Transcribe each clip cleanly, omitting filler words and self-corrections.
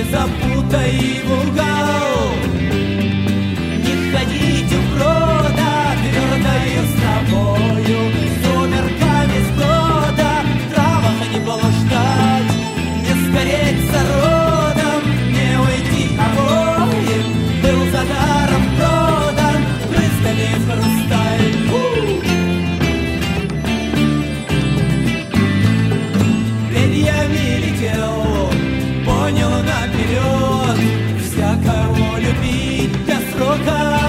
запутай в угол. Не ходите в брода, твердою собою, сумерками сброда, в травах не блуждать, не сгореть зародом, не уйти обоим, был за даром продан, брызгами в хрусталь. Перьями летел, понял наперед, всякого любить без срока.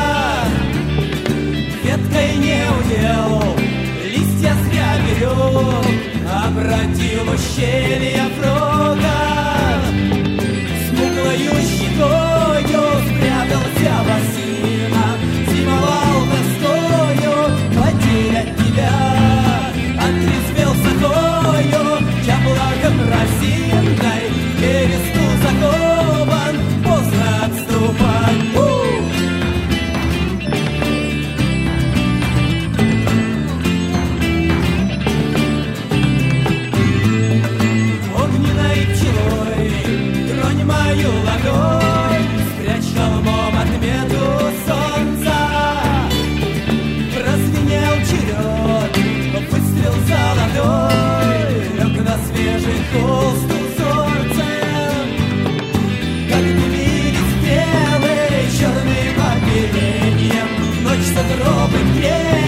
Веткой не удел, листья зря берег, обратил ущелье в рога. Смуглою щекою спрятался во сина, зимовал тоскою, потерять тебя. Отрезвел сахою, яблоком росинкой, бересту закован, поздно отступать. Огненной пчелой тронь мою ладонь, спрячь холмом отмету солнца. Прозвенел черед, выстрел золотой, лег на свежий холст узорцем. Как дымились стрелы черным оперением, ночь сугробы грела.